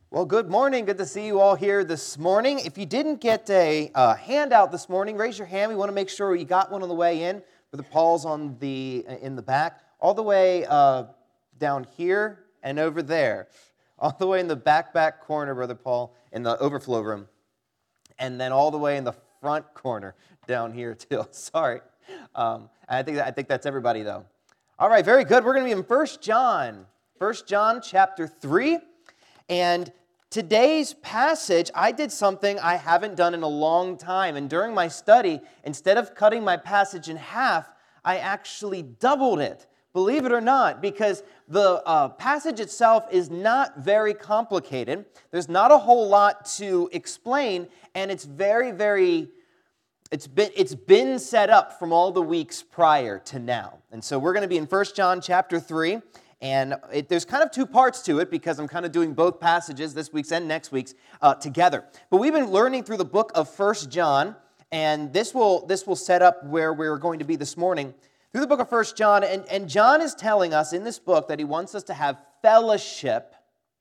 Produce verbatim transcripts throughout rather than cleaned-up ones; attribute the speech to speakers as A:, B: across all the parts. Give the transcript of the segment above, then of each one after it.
A: Well, good morning. Good to see you all here this morning. If you didn't get a uh, handout this morning, raise your hand. We want to make sure you got one on the way in. Brother Paul's on the in the back, all the way uh, down here and over there, all the way in the back back corner, Brother Paul, in the overflow room, and then all the way in the front corner down here too. Sorry, um, I think I think that's everybody though. All right, very good. We're going to be in First John, First John chapter three. And today's passage, I did something I haven't done in a long time. And during my study, instead of cutting my passage in half, I actually doubled it, believe it or not, because the uh, passage itself is not very complicated. There's not a whole lot to explain, and it's very, very, it's been, it's been set up from all the weeks prior to now. And so we're going to be in First John chapter three. And it, there's kind of two parts to it because I'm kind of doing both passages, this week's and next week's, uh, together. But we've been learning through the book of First John, and this will this will set up where we're going to be this morning. Through the book of First John, and, and John is telling us in this book that he wants us to have fellowship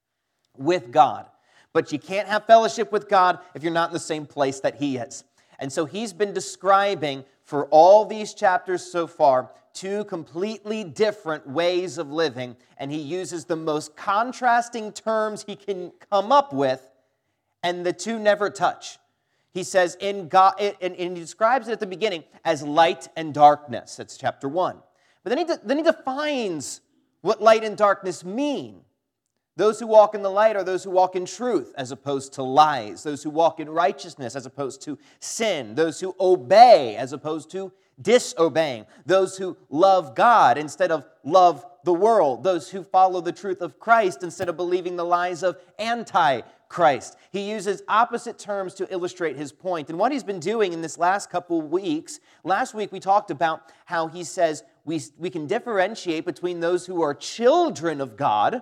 A: with God. But you can't have fellowship with God if you're not in the same place that he is. And so he's been describing for all these chapters so far two completely different ways of living, and he uses the most contrasting terms he can come up with, and the two never touch. He says, in God, and, and he describes it at the beginning as light and darkness. That's chapter one. But then he, de- then he defines what light and darkness mean. Those who walk in the light are those who walk in truth as opposed to lies. Those who walk in righteousness as opposed to sin. Those who obey as opposed to disobeying. Those who love God instead of love the world. Those who follow the truth of Christ instead of believing the lies of anti-Christ. He uses opposite terms to illustrate his point. And what he's been doing in this last couple weeks, last week we talked about how he says we, we can differentiate between those who are children of God,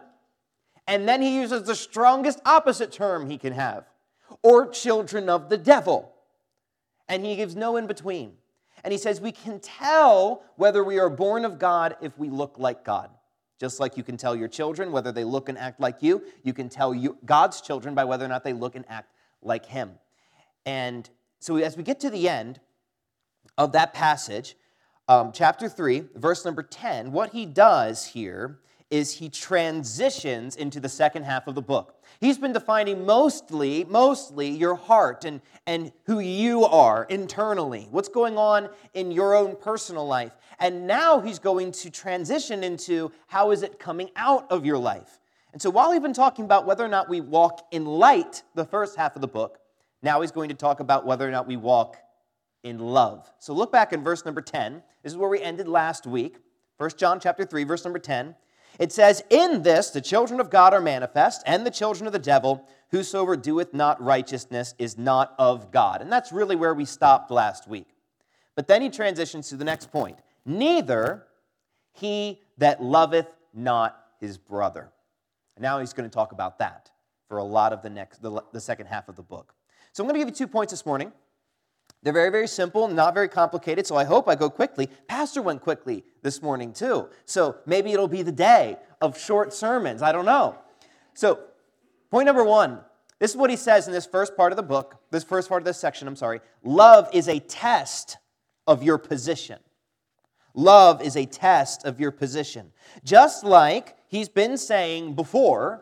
A: and then he uses the strongest opposite term he can have, or children of the devil. And he gives no in between. And he says we can tell whether we are born of God if we look like God. Just like you can tell your children whether they look and act like you, you can tell you, God's children by whether or not they look and act like him. And so as we get to the end of that passage, um, chapter three, verse number ten, what he does here is he transitions into the second half of the book. He's been defining mostly, mostly your heart and, and who you are internally, what's going on in your own personal life. And now he's going to transition into how is it coming out of your life. And so while we've been talking about whether or not we walk in light, the first half of the book, now he's going to talk about whether or not we walk in love. So look back in verse number ten. This is where we ended last week. First John chapter three, verse number ten. It says, in this the children of God are manifest, and the children of the devil, whosoever doeth not righteousness is not of God. And that's really where we stopped last week. But then he transitions to the next point. Neither he that loveth not his brother. And now he's going to talk about that for a lot of the next, the, the second half of the book. So I'm going to give you two points this morning. They're very, very simple, not very complicated, so I hope I go quickly. Pastor went quickly this morning, too. So maybe it'll be the day of short sermons. I don't know. So point number one, this is what he says in this first part of the book, this first part of this section, I'm sorry. Love is a test of your position. Love is a test of your position. Just like he's been saying before,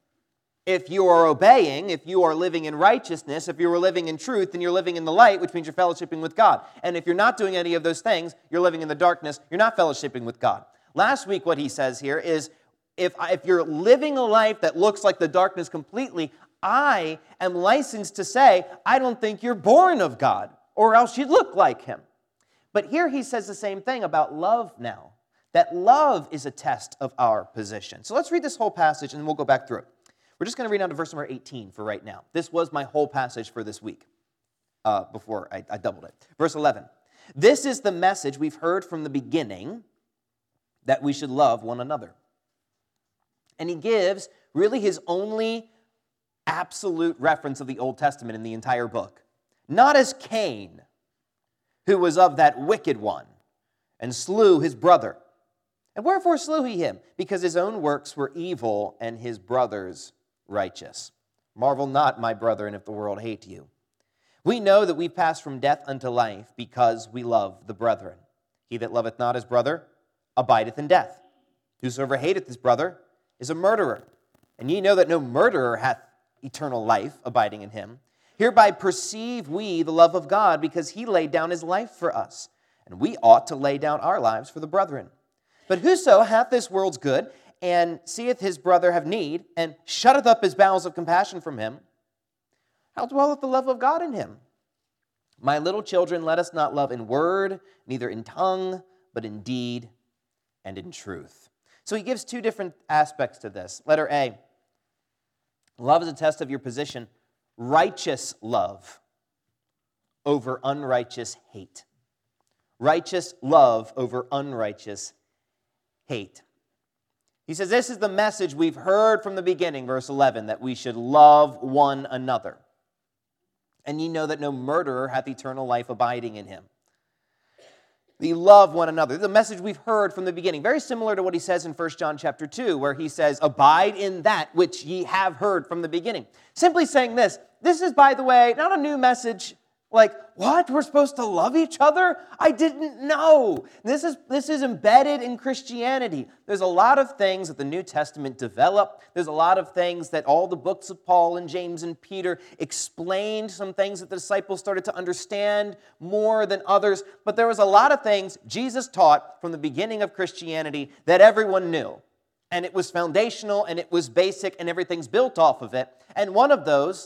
A: if you are obeying, if you are living in righteousness, if you are living in truth, then you're living in the light, which means you're fellowshipping with God. And if you're not doing any of those things, you're living in the darkness, you're not fellowshipping with God. Last week, what he says here is, if, if you're living a life that looks like the darkness completely, I am licensed to say, I don't think you're born of God, or else you'd look like him. But here he says the same thing about love now, that love is a test of our position. So let's read this whole passage, and we'll go back through it. We're just going to read down to verse number eighteen for right now. This was my whole passage for this week uh, before I, I doubled it. Verse eleven. This is the message we've heard from the beginning, that we should love one another. And he gives really his only absolute reference of the Old Testament in the entire book. Not as Cain, who was of that wicked one, and slew his brother. And wherefore slew he him? Because his own works were evil, and his brother's righteous. Marvel not, my brethren, if the world hate you. We know that we pass from death unto life because we love the brethren. He that loveth not his brother abideth in death. Whosoever hateth his brother is a murderer. And ye know that no murderer hath eternal life abiding in him. Hereby perceive we the love of God, because he laid down his life for us, and we ought to lay down our lives for the brethren. But whoso hath this world's good, and seeth his brother have need, and shutteth up his bowels of compassion from him, how dwelleth the love of God in him? My little children, let us not love in word, neither in tongue, but in deed and in truth. So he gives two different aspects to this. Letter A, love is a test of your position. Righteous love over unrighteous hate. Righteous love over unrighteous hate. He says, this is the message we've heard from the beginning, verse eleven, that we should love one another. And ye know that no murderer hath eternal life abiding in him. We love one another. The message we've heard from the beginning. Very similar to what he says in First John chapter two, where he says, abide in that which ye have heard from the beginning. Simply saying this, this is, by the way, not a new message. Like, what? We're supposed to love each other? I didn't know. This is, this is embedded in Christianity. There's a lot of things that the New Testament developed. There's a lot of things that all the books of Paul and James and Peter explained, some things that the disciples started to understand more than others. But there was a lot of things Jesus taught from the beginning of Christianity that everyone knew. And it was foundational, and it was basic, and everything's built off of it. And one of those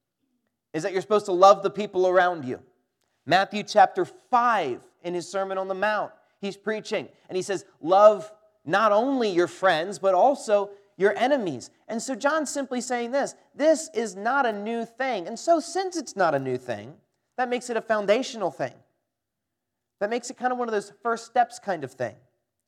A: is that you're supposed to love the people around you. Matthew chapter five, in his Sermon on the Mount, he's preaching, and he says, love not only your friends, but also your enemies. And so John's simply saying this, this is not a new thing. And so since it's not a new thing, that makes it a foundational thing. That makes it kind of one of those first steps kind of thing.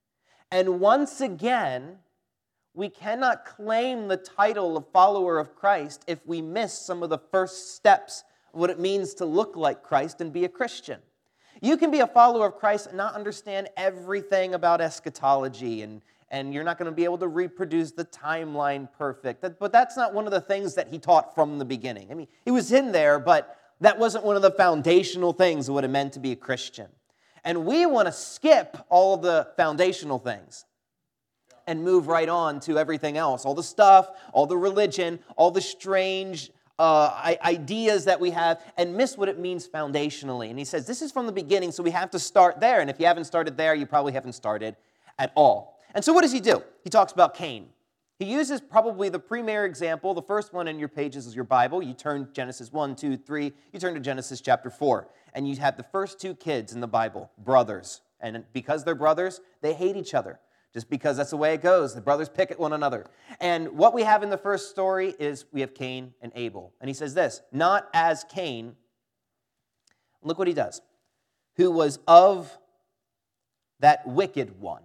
A: And once again, we cannot claim the title of follower of Christ if we miss some of the first steps of what it means to look like Christ and be a Christian. You can be a follower of Christ and not understand everything about eschatology, and, and you're not going to be able to reproduce the timeline perfect. But that's not one of the things that he taught from the beginning. I mean, it was in there, but that wasn't one of the foundational things of what it meant to be a Christian. And we want to skip all of the foundational things and move right on to everything else. All the stuff, all the religion, all the strange uh, ideas that we have, and miss what it means foundationally. And he says, this is from the beginning, so we have to start there. And if you haven't started there, you probably haven't started at all. And so what does he do? He talks about Cain. He uses probably the premier example. The first one in your pages is your Bible. You turn Genesis one, two, three. You turn to Genesis chapter four. And you have the first two kids in the Bible, brothers. And because they're brothers, they hate each other. Just because that's the way it goes. The brothers pick at one another. And what we have in the first story is we have Cain and Abel. And he says this, not as Cain, look what he does, who was of that wicked one.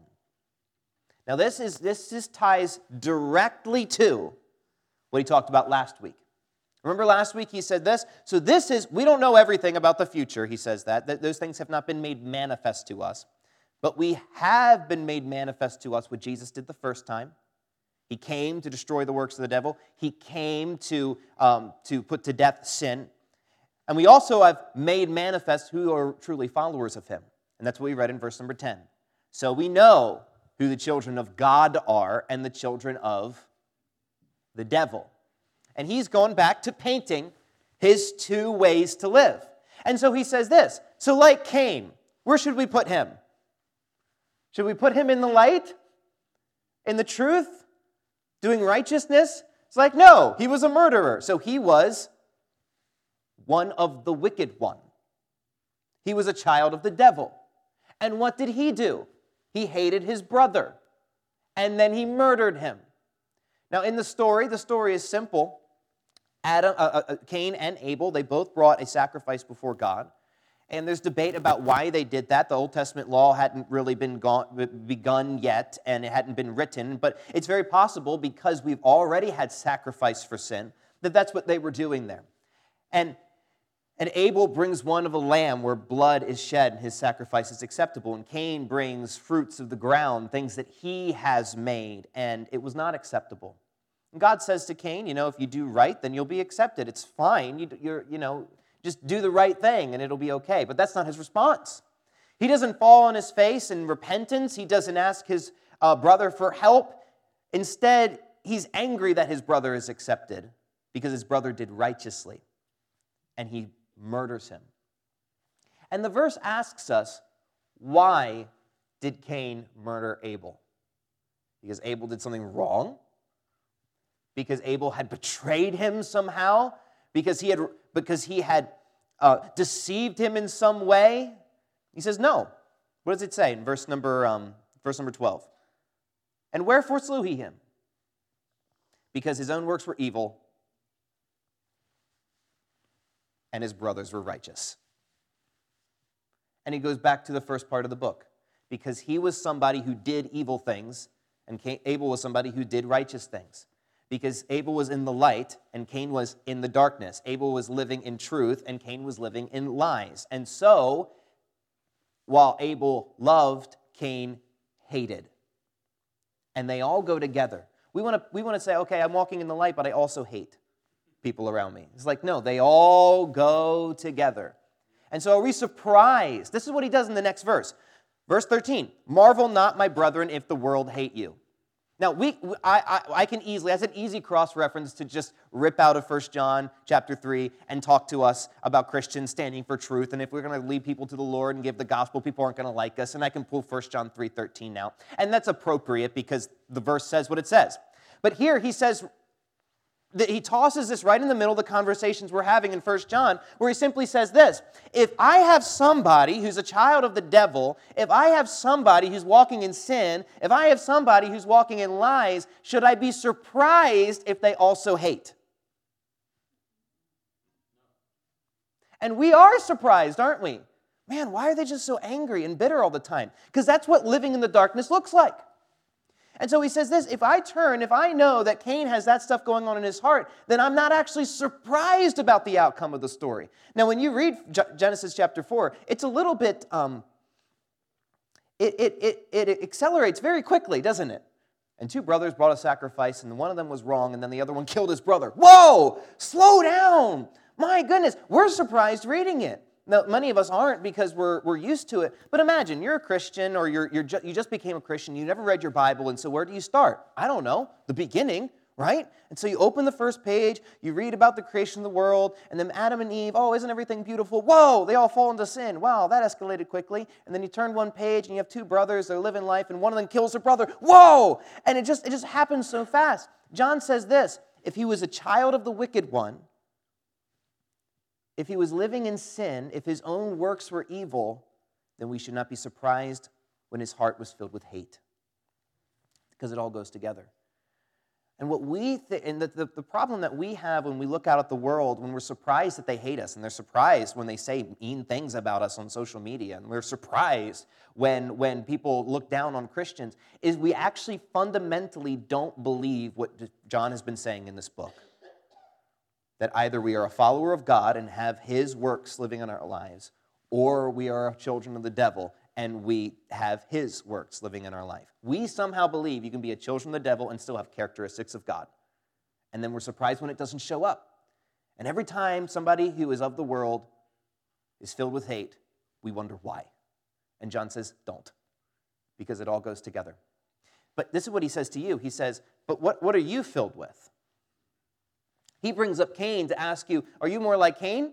A: Now this is this just ties directly to what he talked about last week. Remember last week he said this? So this is, we don't know everything about the future, he says that. that those things have not been made manifest to us. But we have been made manifest to us what Jesus did the first time. He came to destroy the works of the devil. He came to, um, to put to death sin. And we also have made manifest who are truly followers of him. And that's what we read in verse number ten. So we know who the children of God are and the children of the devil. And he's gone back to painting his two ways to live. And so he says this, so like Cain, where should we put him? Should we put him in the light? In the truth? Doing righteousness? It's like, no, he was a murderer. So he was one of the wicked one. He was a child of the devil. And what did he do? He hated his brother. And then he murdered him. Now in the story, the story is simple. Adam, uh, uh, Cain and Abel, they both brought a sacrifice before God. And there's debate about why they did that. The Old Testament law hadn't really been gone, begun yet, and it hadn't been written. But it's very possible, because we've already had sacrifice for sin, that that's what they were doing there. And, and Abel brings one of a lamb where blood is shed, and his sacrifice is acceptable. And Cain brings fruits of the ground, things that he has made, and it was not acceptable. And God says to Cain, you know, if you do right, then you'll be accepted. It's fine. You, you're, you know, just do the right thing and it'll be okay. But that's not his response. He doesn't fall on his face in repentance. He doesn't ask his uh, brother for help. Instead, he's angry that his brother is accepted because his brother did righteously. And he murders him. And the verse asks us, why did Cain murder Abel? Because Abel did something wrong? Because Abel had betrayed him somehow? Because he had, because he had uh, deceived him in some way? He says, no. What does it say in verse number, um, verse number twelve? And wherefore slew he him? Because his own works were evil, and his brothers were righteous. And he goes back to the first part of the book. Because he was somebody who did evil things, and Cain, Abel was somebody who did righteous things. Because Abel was in the light, and Cain was in the darkness. Abel was living in truth, and Cain was living in lies. And so, while Abel loved, Cain hated. And they all go together. We want to we want to say, okay, I'm walking in the light, but I also hate people around me. It's like, no, they all go together. And so are we surprised? This is what he does in the next verse. Verse thirteen, marvel not, my brethren, if the world hate you. Now, we, I, I, I can easily, that's an easy cross-reference to just rip out of First John chapter three and talk to us about Christians standing for truth. And if we're going to lead people to the Lord and give the gospel, people aren't going to like us. And I can pull First John three thirteen now. And that's appropriate because the verse says what it says. But here he says, that he tosses this right in the middle of the conversations we're having in First John, where he simply says this, if I have somebody who's a child of the devil, if I have somebody who's walking in sin, if I have somebody who's walking in lies, should I be surprised if they also hate? And we are surprised, aren't we? Man, why are they just so angry and bitter all the time? Because that's what living in the darkness looks like. And so he says this, if I turn, if I know that Cain has that stuff going on in his heart, then I'm not actually surprised about the outcome of the story. Now, when you read Genesis chapter four, it's a little bit, um, it, it, it, it accelerates very quickly, doesn't it? And two brothers brought a sacrifice, and one of them was wrong, and then the other one killed his brother. Whoa! Slow down! My goodness, we're surprised reading it. Now, many of us aren't because we're we're used to it. But imagine, you're a Christian or you're, you're ju- you just became a Christian. You never read your Bible, and so where do you start? I don't know. The beginning, right? And so you open the first page, you read about the creation of the world, and then Adam and Eve, oh, isn't everything beautiful? Whoa, they all fall into sin. Wow, that escalated quickly. And then you turn one page, and you have two brothers, they're living life, and one of them kills their brother. Whoa! And it just it just happens so fast. John says this, if he was a child of the wicked one, if he was living in sin, if his own works were evil, then we should not be surprised when his heart was filled with hate. Because it all goes together. And what we th- and the, the, the problem that we have when we look out at the world, when we're surprised that they hate us, and they're surprised when they say mean things about us on social media, and we're surprised when, when people look down on Christians, is we actually fundamentally don't believe what John has been saying in this book. That either we are a follower of God and have his works living in our lives, or we are children of the devil and we have his works living in our life. We somehow believe you can be a children of the devil and still have characteristics of God. And then we're surprised when it doesn't show up. And every time somebody who is of the world is filled with hate, we wonder why. And John says, don't, because it all goes together. But this is what he says to you. He says, but what, what are you filled with? He brings up Cain to ask you, are you more like Cain?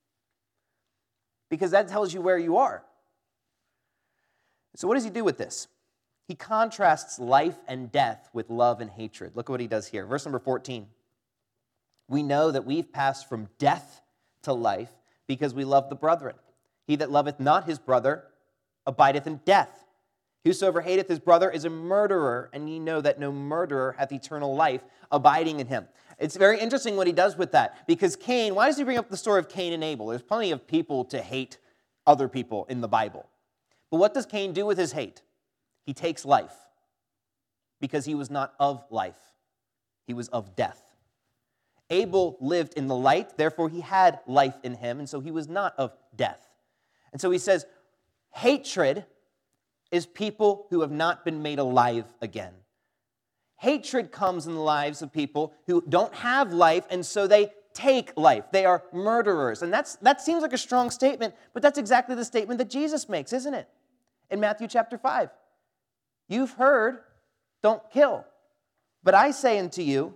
A: Because that tells you where you are. So what does he do with this? He contrasts life and death with love and hatred. Look at what he does here. Verse number fourteen. We know that we've passed from death to life because we love the brethren. He that loveth not his brother abideth in death. Whosoever hateth his brother is a murderer, and ye know that no murderer hath eternal life abiding in him. It's very interesting what he does with that, because Cain, why does he bring up the story of Cain and Abel? There's plenty of people to hate other people in the Bible. But what does Cain do with his hate? He takes life, because he was not of life. He was of death. Abel lived in the light, therefore he had life in him, and so he was not of death. And so he says, hatred is people who have not been made alive again. Hatred comes in the lives of people who don't have life, and so they take life. They are murderers. And that's that seems like a strong statement, but that's exactly the statement that Jesus makes, isn't it? In Matthew chapter five. You've heard, don't kill. But I say unto you,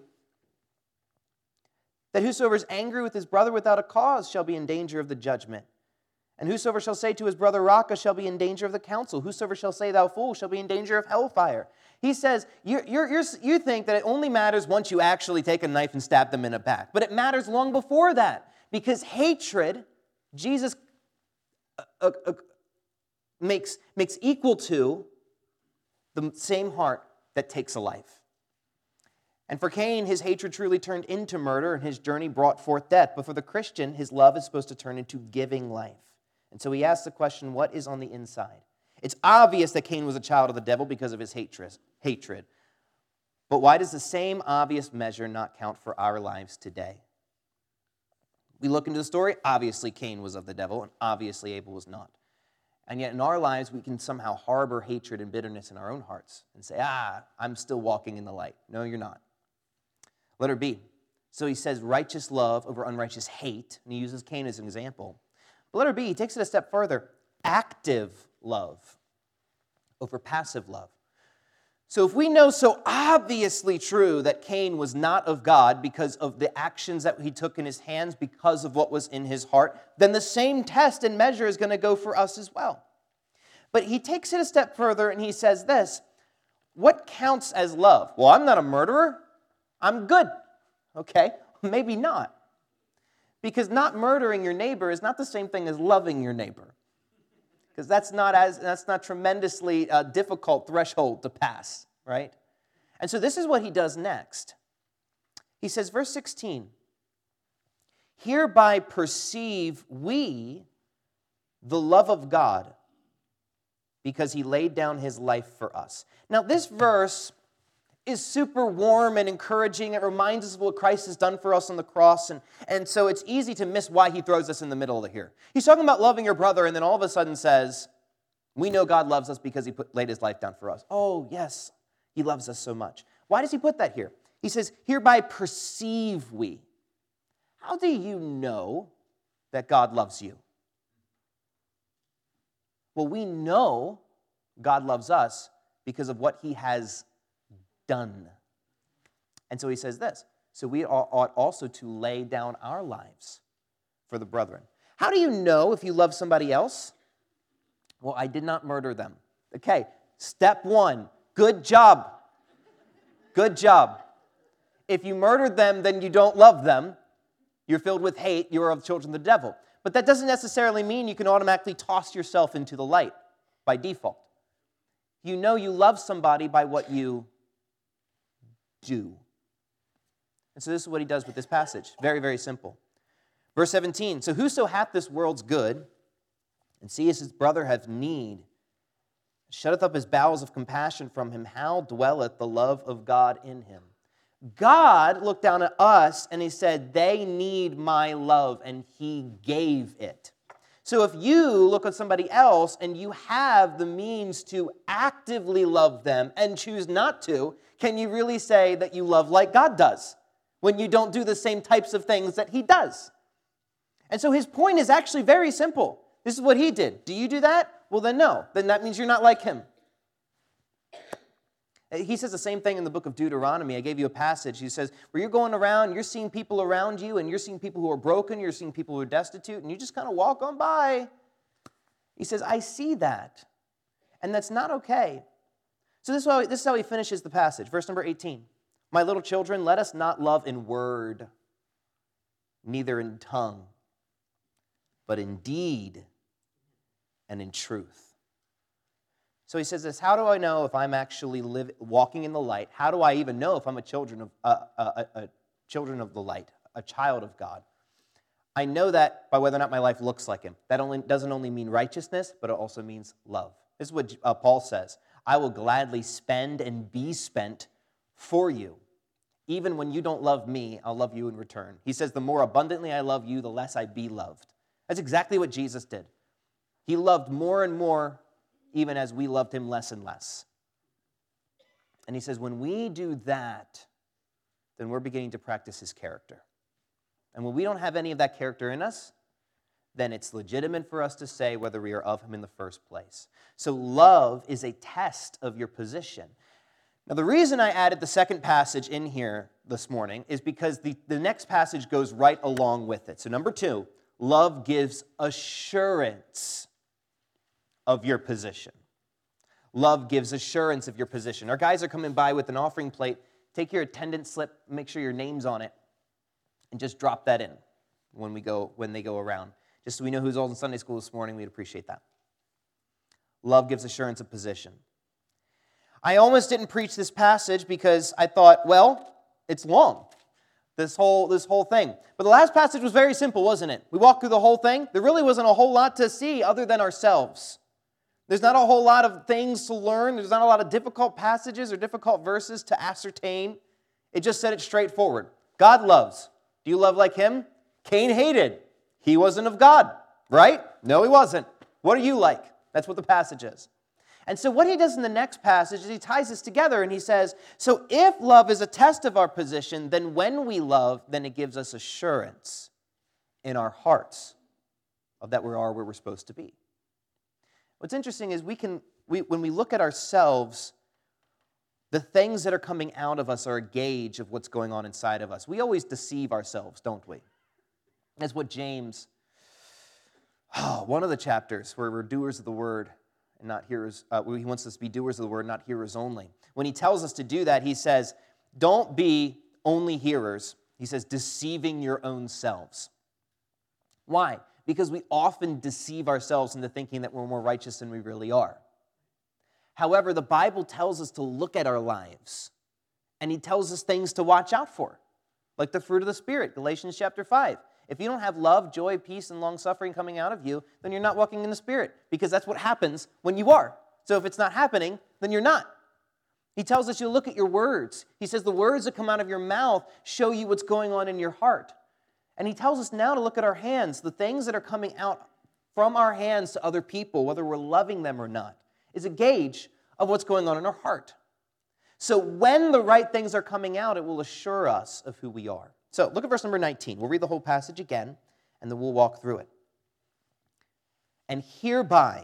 A: that whosoever is angry with his brother without a cause shall be in danger of the judgment. And whosoever shall say to his brother, Raca, shall be in danger of the council. Whosoever shall say, thou fool, shall be in danger of hellfire. He says, you're, you're, you're, you think that it only matters once you actually take a knife and stab them in the back. But it matters long before that. Because hatred, Jesus uh, uh, uh, makes, makes equal to the same heart that takes a life. And for Cain, his hatred truly turned into murder, and his journey brought forth death. But for the Christian, his love is supposed to turn into giving life. And so he asks the question, what is on the inside? It's obvious that Cain was a child of the devil because of his hatred. But why does the same obvious measure not count for our lives today? We look into the story, obviously Cain was of the devil, and obviously Abel was not. And yet in our lives, we can somehow harbor hatred and bitterness in our own hearts and say, ah, I'm still walking in the light. No, you're not. Letter B. So he says righteous love over unrighteous hate, and he uses Cain as an example. But letter B, he takes it a step further. Active love over passive love. So if we know so obviously true that Cain was not of God because of the actions that he took in his hands, because of what was in his heart, then the same test and measure is going to go for us as well. But he takes it a step further and he says this, what counts as love? Well, I'm not a murderer. I'm good. Okay, maybe not. Because not murdering your neighbor is not the same thing as loving your neighbor. Because that's not as that's not tremendously uh, difficult threshold to pass, right? And so this is what he does next. He says, verse sixteen, hereby perceive we the love of God, because he laid down his life for us. Now this verse is super warm and encouraging. It reminds us of what Christ has done for us on the cross. And, and so it's easy to miss why he throws us in the middle of it here. He's talking about loving your brother and then all of a sudden says, we know God loves us because he put, laid his life down for us. Oh, yes, he loves us so much. Why does he put that here? He says, hereby perceive we. How do you know that God loves you? Well, we know God loves us because of what he has done. And so he says this, so we ought also to lay down our lives for the brethren. How do you know if you love somebody else? Well, I did not murder them. Okay, step one, good job. Good job. If you murdered them, then you don't love them. You're filled with hate. You are of the children of the devil. But that doesn't necessarily mean you can automatically toss yourself into the light by default. You know you love somebody by what you do. And so this is what he does with this passage. Very, very simple. Verse seventeen, so whoso hath this world's good, and seeth his brother have need, shutteth up his bowels of compassion from him, how dwelleth the love of God in him? God looked down at us and he said, they need my love, and he gave it. So if you look at somebody else and you have the means to actively love them and choose not to, can you really say that you love like God does when you don't do the same types of things that he does? And so his point is actually very simple. This is what he did. Do you do that? Well, then no. Then that means you're not like him. He says the same thing in the book of Deuteronomy. I gave you a passage. He says, where you're going around, you're seeing people around you, and you're seeing people who are broken, you're seeing people who are destitute, and you just kind of walk on by. He says, I see that, and that's not okay. So this is, how, this is how he finishes the passage. Verse number eighteen. My little children, let us not love in word, neither in tongue, but in deed and in truth. So he says this, how do I know if I'm actually live, walking in the light? How do I even know if I'm a children of uh, uh, a children of the light, a child of God? I know that by whether or not my life looks like him. That only doesn't only mean righteousness, but it also means love. This is what uh, Paul says. I will gladly spend and be spent for you. Even when you don't love me, I'll love you in return. He says, the more abundantly I love you, the less I be loved. That's exactly what Jesus did. He loved more and more, even as we loved him less and less. And he says, when we do that, then we're beginning to practice his character. And when we don't have any of that character in us, then it's legitimate for us to say whether we are of him in the first place. So love is a test of your position. Now, the reason I added the second passage in here this morning is because the, the next passage goes right along with it. So number two, love gives assurance of your position. Love gives assurance of your position. Our guys are coming by with an offering plate. Take your attendance slip, make sure your name's on it, and just drop that in when we go when they go around. Just so we know who's all in Sunday school this morning, we'd appreciate that. Love gives assurance of position. I almost didn't preach this passage because I thought, well, it's long, this whole, this whole thing. But the last passage was very simple, wasn't it? We walked through the whole thing. There really wasn't a whole lot to see other than ourselves. There's not a whole lot of things to learn. There's not a lot of difficult passages or difficult verses to ascertain. It just said it straightforward. God loves. Do you love like him? Cain hated. He wasn't of God, right? No, he wasn't. What are you like? That's what the passage is. And so what he does in the next passage is he ties this together and he says, so if love is a test of our position, then when we love, then it gives us assurance in our hearts of that we are where we're supposed to be. What's interesting is we can, we, when we look at ourselves, the things that are coming out of us are a gauge of what's going on inside of us. We always deceive ourselves, don't we? That's what James, oh, one of the chapters where we're doers of the word and not hearers, uh, he wants us to be doers of the word, not hearers only. When he tells us to do that, he says, don't be only hearers. He says, deceiving your own selves. Why? Because we often deceive ourselves into thinking that we're more righteous than we really are. However, the Bible tells us to look at our lives, and he tells us things to watch out for, like the fruit of the Spirit, Galatians chapter five. If you don't have love, joy, peace, and long-suffering coming out of you, then you're not walking in the Spirit, because that's what happens when you are. So if it's not happening, then you're not. He tells us you look at your words. He says the words that come out of your mouth show you what's going on in your heart. And he tells us now to look at our hands, the things that are coming out from our hands to other people, whether we're loving them or not, is a gauge of what's going on in our heart. So when the right things are coming out, it will assure us of who we are. So look at verse number nineteen. We'll read the whole passage again, and then we'll walk through it. And hereby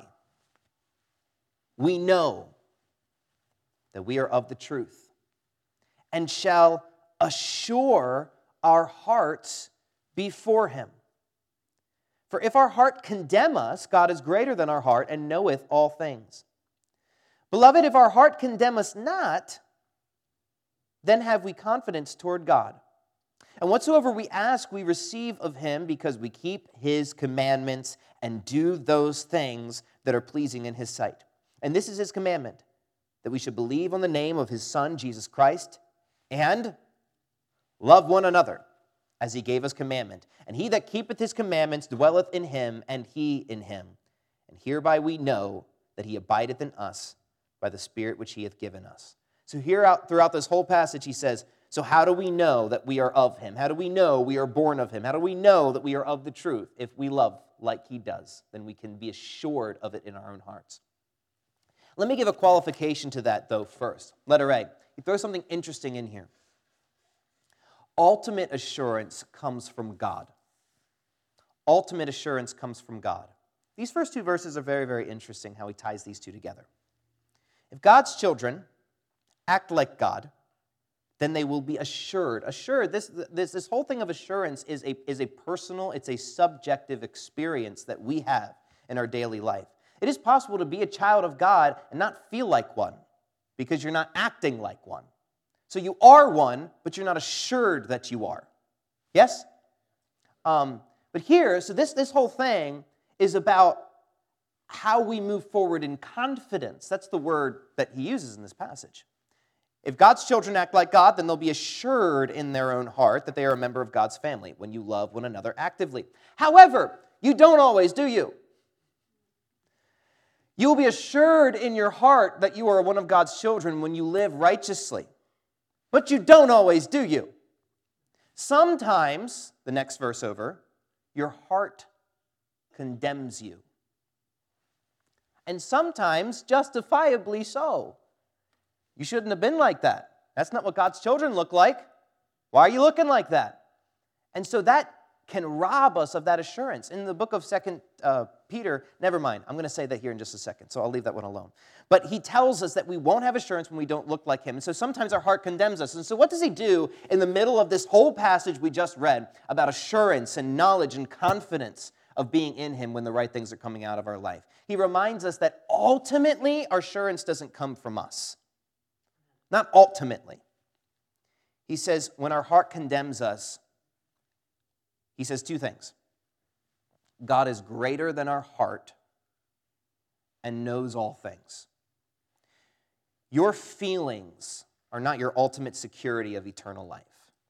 A: we know that we are of the truth, and shall assure our hearts before him. For if our heart condemn us, God is greater than our heart, and knoweth all things. Beloved, if our heart condemn us not, then have we confidence toward God. And whatsoever we ask, we receive of him, because we keep his commandments and do those things that are pleasing in his sight. And this is his commandment, that we should believe on the name of his Son, Jesus Christ, and love one another, as he gave us commandment. And he that keepeth his commandments dwelleth in him, and he in him. And hereby we know that he abideth in us by the Spirit which he hath given us. So here out throughout this whole passage, he says, so how do we know that we are of him? How do we know we are born of him? How do we know that we are of the truth? If we love like he does, then we can be assured of it in our own hearts. Let me give a qualification to that, though, first. Letter A. He throws something interesting in here. Ultimate assurance comes from God. Ultimate assurance comes from God. These first two verses are very, very interesting, how he ties these two together. If God's children act like God, then they will be assured. Assured, this, this, this whole thing of assurance is a, is a personal, it's a subjective experience that we have in our daily life. It is possible to be a child of God and not feel like one because you're not acting like one. So you are one, but you're not assured that you are. Yes? Um, but here, so this, this whole thing is about how we move forward in confidence. That's the word that he uses in this passage. If God's children act like God, then they'll be assured in their own heart that they are a member of God's family when you love one another actively. However, you don't always, do you? You will be assured in your heart that you are one of God's children when you live righteously. But you don't always, do you? Sometimes, the next verse over, your heart condemns you. And sometimes, justifiably so. You shouldn't have been like that. That's not what God's children look like. Why are you looking like that? And so that can rob us of that assurance. In the book of Second uh, Peter, never mind, I'm going to say that here in just a second, so I'll leave that one alone. But he tells us that we won't have assurance when we don't look like him. And so sometimes our heart condemns us. And so what does he do in the middle of this whole passage we just read about assurance and knowledge and confidence of being in him when the right things are coming out of our life? He reminds us that ultimately our assurance doesn't come from us. Not ultimately. He says when our heart condemns us, he says two things. God is greater than our heart and knows all things. Your feelings are not your ultimate security of eternal life.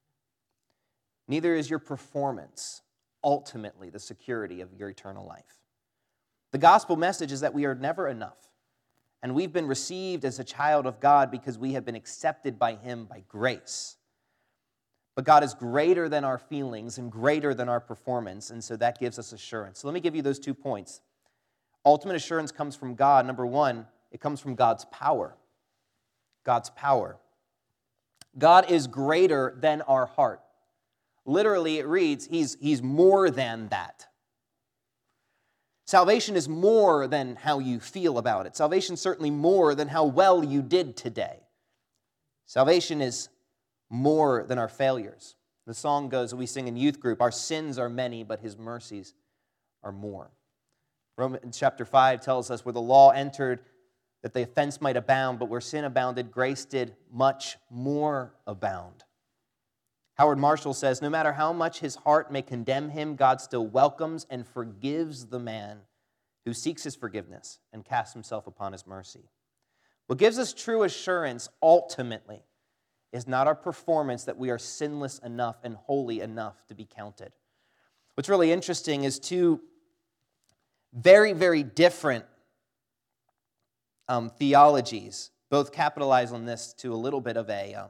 A: Neither is your performance ultimately the security of your eternal life. The gospel message is that we are never enough, and we've been received as a child of God because we have been accepted by him by grace. But God is greater than our feelings and greater than our performance, and so that gives us assurance. So let me give you those two points. Ultimate assurance comes from God. Number one, it comes from God's power. God's power. God is greater than our heart. Literally, it reads, he's, he's more than that. Salvation is more than how you feel about it. Salvation is certainly more than how well you did today. Salvation is more than our failures. The song goes, we sing in youth group, our sins are many, but his mercies are more. Romans chapter five tells us where the law entered that the offense might abound, but where sin abounded, grace did much more abound. Howard Marshall says, no matter how much his heart may condemn him, God still welcomes and forgives the man who seeks his forgiveness and casts himself upon his mercy. What gives us true assurance ultimately is not our performance that we are sinless enough and holy enough to be counted. What's really interesting is two very, very different um, theologies both capitalize on this to a little bit of a, um,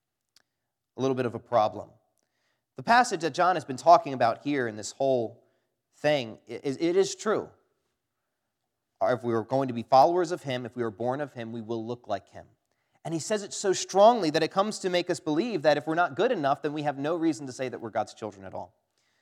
A: a little bit of a problem. The passage that John has been talking about here in this whole thing, it, it is true. If we are going to be followers of him, if we are born of him, we will look like him. And he says it so strongly that it comes to make us believe that if we're not good enough, then we have no reason to say that we're God's children at all.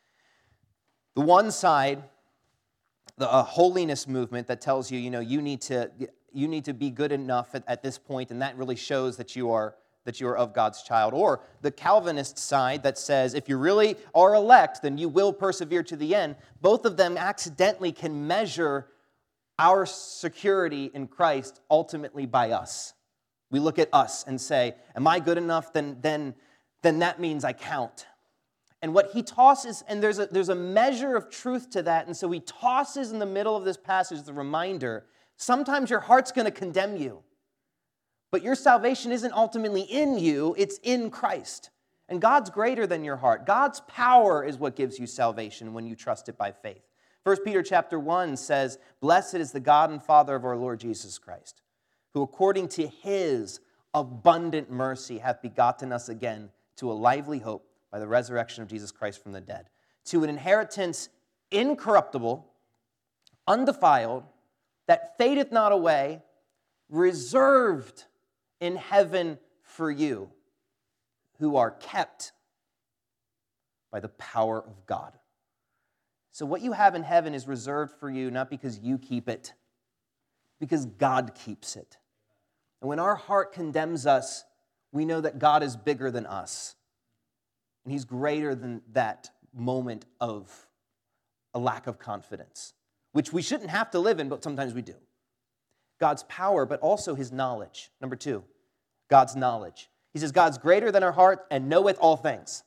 A: The one side, the uh, holiness movement that tells you, you know, you need to you need to be good enough at, at this point, and that really shows that you are that you are of God's child. Or the Calvinist side that says if you really are elect, then you will persevere to the end. Both of them accidentally can measure our security in Christ ultimately by us. We look at us and say, am I good enough? Then, then, then that means I count. And what he tosses, and there's a, there's a measure of truth to that, and so he tosses in the middle of this passage the reminder, sometimes your heart's going to condemn you, but your salvation isn't ultimately in you, it's in Christ. And God's greater than your heart. God's power is what gives you salvation when you trust it by faith. First Peter chapter one says, blessed is the God and Father of our Lord Jesus Christ, who according to his abundant mercy hath begotten us again to a lively hope by the resurrection of Jesus Christ from the dead, to an inheritance incorruptible, undefiled, that fadeth not away, reserved in heaven for you, who are kept by the power of God. So what you have in heaven is reserved for you, not because you keep it, because God keeps it. And when our heart condemns us, we know that God is bigger than us. And he's greater than that moment of a lack of confidence, which we shouldn't have to live in, but sometimes we do. God's power, but also his knowledge. Number two, God's knowledge. He says, God's greater than our heart and knoweth all things.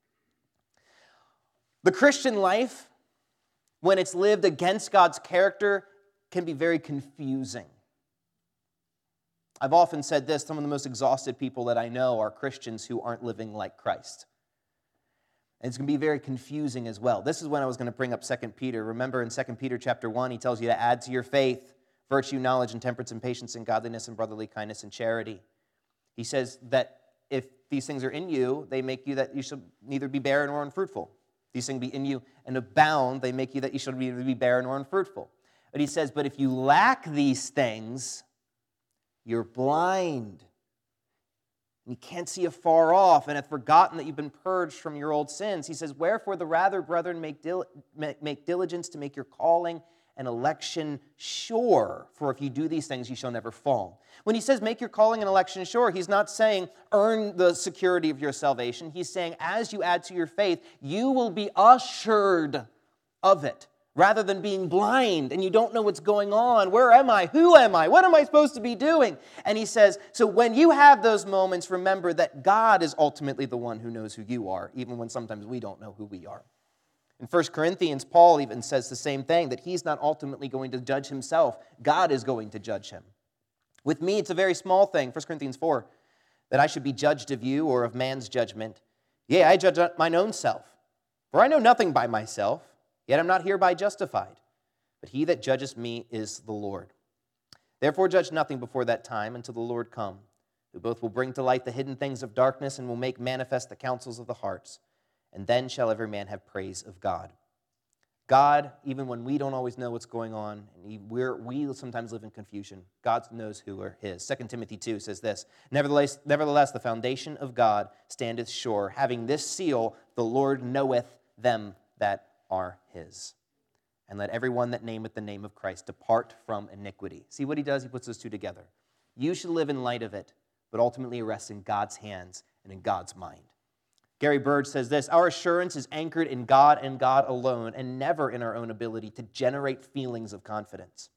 A: The Christian life, when it's lived against God's character, can be very confusing. I've often said this, some of the most exhausted people that I know are Christians who aren't living like Christ. And it's going to be very confusing as well. This is when I was going to bring up Second Peter. Remember in Second Peter chapter one, he tells you to add to your faith virtue, knowledge, and temperance, and patience, and godliness, and brotherly kindness, and charity. He says that if these things are in you, they make you that you should neither be barren nor unfruitful. These things be in you and abound, they make you that you should neither be barren nor unfruitful. But he says, but if you lack these things, you're blind and you can't see afar off, and have forgotten that you've been purged from your old sins. He says, wherefore the rather, brethren, make, dil- make diligence to make your calling and election sure, for if you do these things, you shall never fall. When he says make your calling and election sure, he's not saying earn the security of your salvation. He's saying as you add to your faith, you will be assured of it, rather than being blind and you don't know what's going on. Where am I? Who am I? What am I supposed to be doing? And he says, so when you have those moments, remember that God is ultimately the one who knows who you are, even when sometimes we don't know who we are. In First Corinthians, Paul even says the same thing, that he's not ultimately going to judge himself. God is going to judge him. With me, it's a very small thing, First Corinthians four, that I should be judged of you or of man's judgment. Yea, I judge mine own self. For I know nothing by myself, yet I'm not hereby justified. But he that judges me is the Lord. Therefore judge nothing before that time until the Lord come, who both will bring to light the hidden things of darkness and will make manifest the counsels of the hearts. And then shall every man have praise of God. God, even when we don't always know what's going on, and we're, we sometimes live in confusion, God knows who are his. Second Timothy two says this, Nevertheless, nevertheless, the foundation of God standeth sure, having this seal, the Lord knoweth them that are his. And let everyone that nameth the name of Christ depart from iniquity. See what he does? He puts those two together. You should live in light of it, but ultimately rest in God's hands and in God's mind. Gary Bird says this, our assurance is anchored in God and God alone, and never in our own ability to generate feelings of confidence.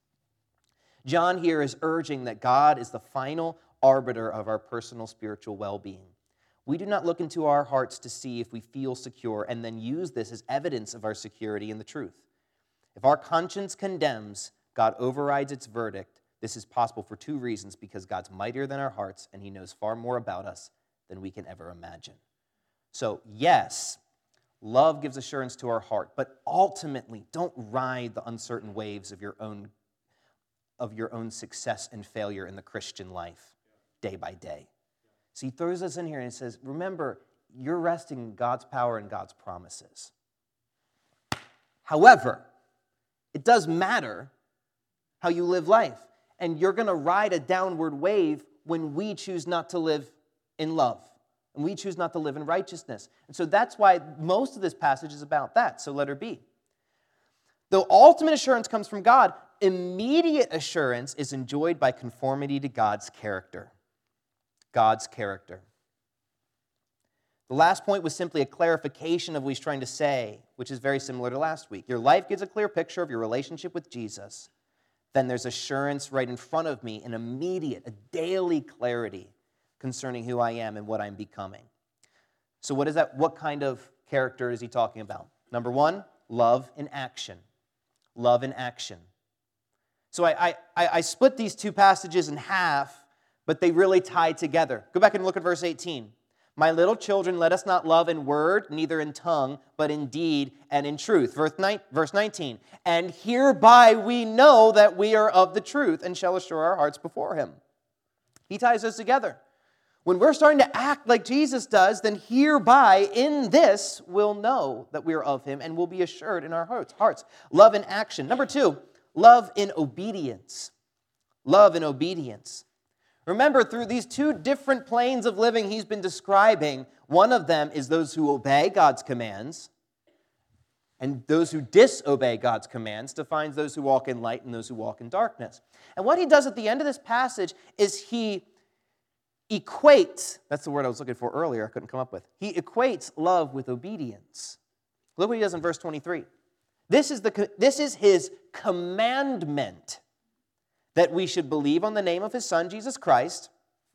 A: John here is urging that God is the final arbiter of our personal spiritual well-being. We do not look into our hearts to see if we feel secure and then use this as evidence of our security in the truth. If our conscience condemns, God overrides its verdict. This is possible for two reasons, because God's mightier than our hearts and he knows far more about us than we can ever imagine. So, yes, love gives assurance to our heart, but ultimately, don't ride the uncertain waves of your own, of your own success and failure in the Christian life day by day. So he throws us in here and he says, remember, you're resting in God's power and God's promises. However, it does matter how you live life, and you're going to ride a downward wave when we choose not to live in love. And we choose not to live in righteousness. And so that's why most of this passage is about that. So letter B. Though ultimate assurance comes from God, immediate assurance is enjoyed by conformity to God's character. God's character. The last point was simply a clarification of what he's trying to say, which is very similar to last week. Your life gives a clear picture of your relationship with Jesus. Then there's assurance right in front of me, an immediate, a daily clarity concerning who I am and what I'm becoming. So what is that? What kind of character is he talking about? Number one, love in action. Love in action. So I, I, I split these two passages in half, but they really tie together. Go back and look at verse eighteen. My little children, let us not love in word, neither in tongue, but in deed and in truth. Verse nineteen. And hereby we know that we are of the truth and shall assure our hearts before him. He ties those together. When we're starting to act like Jesus does, then hereby, in this, we'll know that we are of him and will be assured in our hearts. hearts. Love in action. Number two, love in obedience. Love in obedience. Remember, through these two different planes of living he's been describing, one of them is those who obey God's commands, and those who disobey God's commands defines those who walk in light and those who walk in darkness. And what he does at the end of this passage is he equates, that's the word I was looking for earlier, I couldn't come up with. He equates love with obedience. Look what he does in verse twenty-three. This is, the, this is his commandment, that we should believe on the name of his Son, Jesus Christ,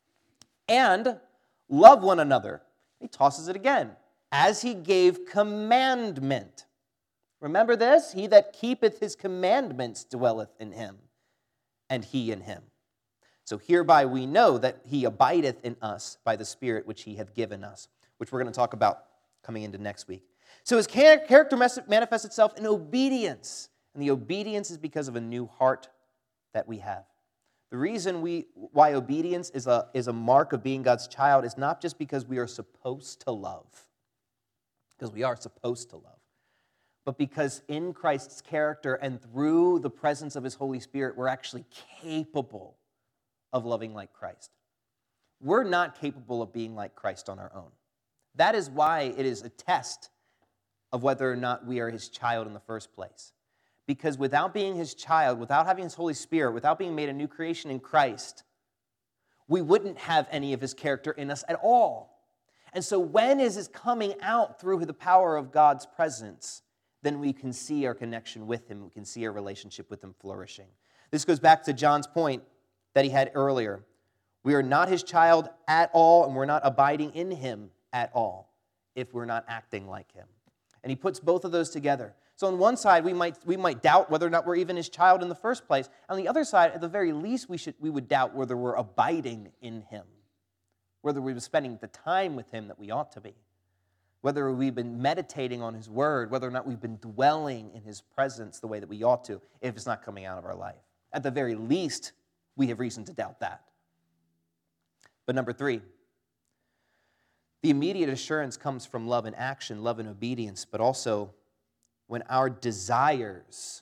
A: and love one another. He tosses it again. As he gave commandment. Remember this? He that keepeth his commandments dwelleth in him, and he in him. So hereby we know that he abideth in us by the Spirit which he hath given us, which we're going to talk about coming into next week. So his character manifests itself in obedience, and the obedience is because of a new heart that we have. The reason we why obedience is a, is a mark of being God's child is not just because we are supposed to love, because we are supposed to love, but because in Christ's character and through the presence of his Holy Spirit, we're actually capable of loving like Christ. we're not capable of being like Christ on our own. That is why it is a test of whether or not we are his child in the first place. Because without being his child, without having his Holy Spirit, without being made a new creation in Christ, we wouldn't have any of his character in us at all. And so when is his coming out through the power of God's presence, then we can see our connection with him. We can see our relationship with him flourishing. This goes back to John's point that he had earlier. We are not his child at all, and we're not abiding in him at all if we're not acting like him. And he puts both of those together. So on one side, we might we might doubt whether or not we're even his child in the first place. On the other side, at the very least, we should we would doubt whether we're abiding in him, whether we've been spending the time with him that we ought to be, whether we've been meditating on his word, whether or not we've been dwelling in his presence the way that we ought to, if it's not coming out of our life. At the very least, we have reason to doubt that. But number three, the immediate assurance comes from love and action, love and obedience, but also when our desires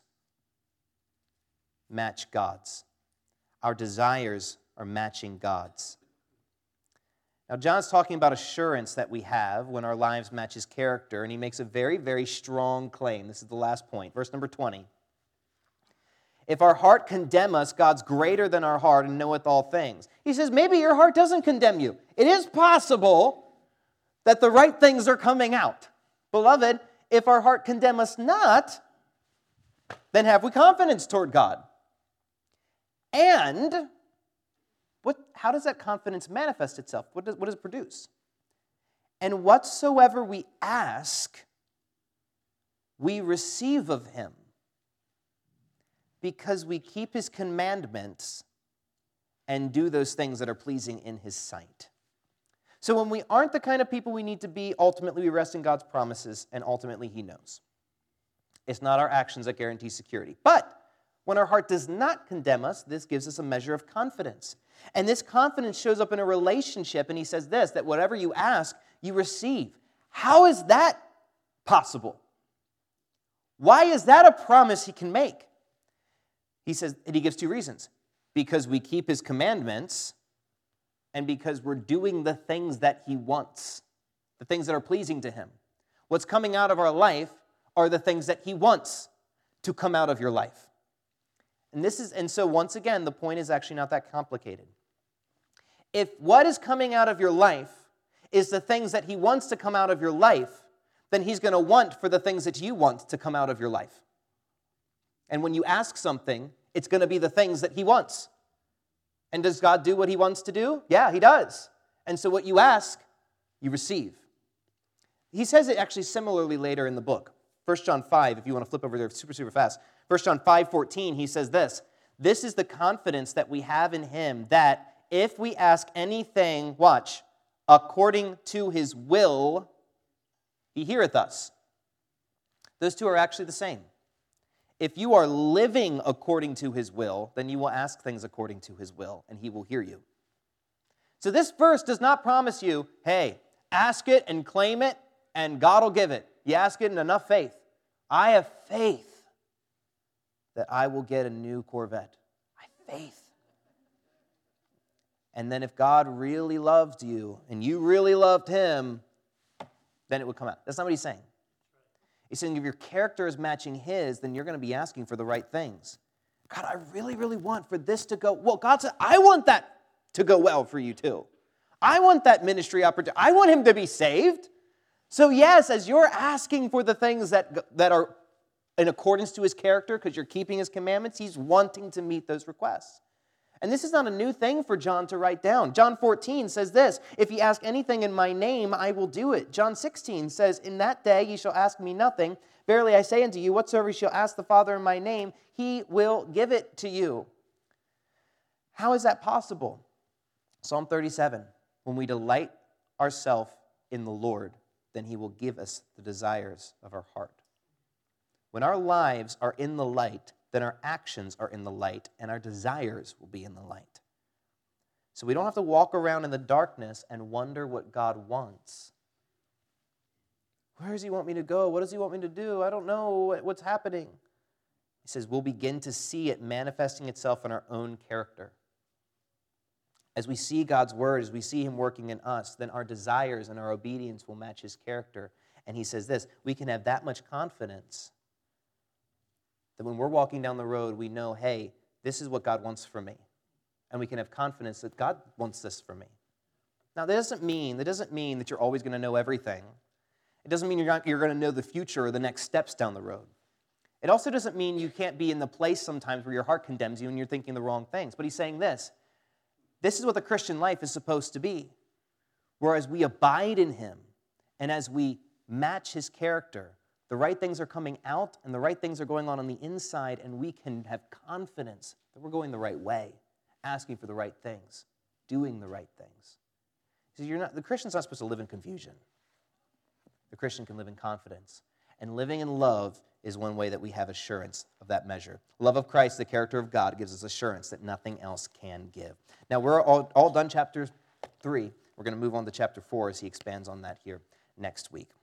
A: match God's. Our desires are matching God's. Now, John's talking about assurance that we have when our lives match his character, and he makes a very, very strong claim. This is the last point, verse number twenty. If our heart condemn us, God's greater than our heart and knoweth all things. He says, maybe your heart doesn't condemn you. It is possible that the right things are coming out. Beloved, if our heart condemn us not, then have we confidence toward God. And what, how does that confidence manifest itself? What does, what does it produce? And whatsoever we ask, we receive of him, because we keep his commandments and do those things that are pleasing in his sight. So when we aren't the kind of people we need to be, ultimately we rest in God's promises, and ultimately he knows. It's not our actions that guarantee security. But when our heart does not condemn us, this gives us a measure of confidence. And this confidence shows up in a relationship, and he says this, that whatever you ask, you receive. How is that possible? Why is that a promise he can make? He says, and he gives two reasons. Because we keep his commandments, and because we're doing the things that he wants, the things that are pleasing to him. What's coming out of our life are the things that he wants to come out of your life. And this is, and so once again, the point is actually not that complicated. If what is coming out of your life is the things that he wants to come out of your life, then he's going to want for the things that you want to come out of your life. And when you ask something, it's going to be the things that he wants. And does God do what he wants to do? Yeah, he does. And so what you ask, you receive. He says it actually similarly later in the book. First John five, if you want to flip over there super, super fast. First John five fourteen, he says this, this is the confidence that we have in him, that if we ask anything, watch, according to his will, he heareth us. Those two are actually the same. If you are living according to his will, then you will ask things according to his will, and he will hear you. So this verse does not promise you, hey, ask it and claim it, and God will give it. You ask it in enough faith. I have faith that I will get a new Corvette. I have faith. And then if God really loved you, and you really loved him, then it would come out. That's not what he's saying. He's saying if your character is matching his, then you're going to be asking for the right things. God, I really, really want for this to go. Well, God said, I want that to go well for you too. I want that ministry opportunity. I want him to be saved. So yes, as you're asking for the things that, that are in accordance to his character, because you're keeping his commandments, he's wanting to meet those requests. And this is not a new thing for John to write down. John fourteen says this, if ye ask anything in my name, I will do it. John sixteen says, in that day ye shall ask me nothing. Verily I say unto you, whatsoever ye shall ask the Father in my name, he will give it to you. How is that possible? Psalm thirty-seven, when we delight ourselves in the Lord, then he will give us the desires of our heart. When our lives are in the light, then our actions are in the light, and our desires will be in the light. So we don't have to walk around in the darkness and wonder what God wants. Where does he want me to go? What does he want me to do? I don't know what's happening. He says we'll begin to see it manifesting itself in our own character. As we see God's word, as we see him working in us, then our desires and our obedience will match his character. And he says this, we can have that much confidence that when we're walking down the road, we know, hey, this is what God wants for me. And we can have confidence that God wants this for me. Now, that doesn't mean, that doesn't mean that you're always going to know everything. It doesn't mean you're not, you're going to know the future or the next steps down the road. It also doesn't mean you can't be in the place sometimes where your heart condemns you and you're thinking the wrong things. But he's saying this, this is what the Christian life is supposed to be. Whereas we abide in him and as we match his character, the right things are coming out and the right things are going on on the inside, and we can have confidence that we're going the right way, asking for the right things, doing the right things. So you're not, the Christian's not supposed to live in confusion. The Christian can live in confidence. And living in love is one way that we have assurance of that measure. Love of Christ, the character of God, gives us assurance that nothing else can give. Now, we're all, all done chapter three. We're going to move on to chapter four as he expands on that here next week.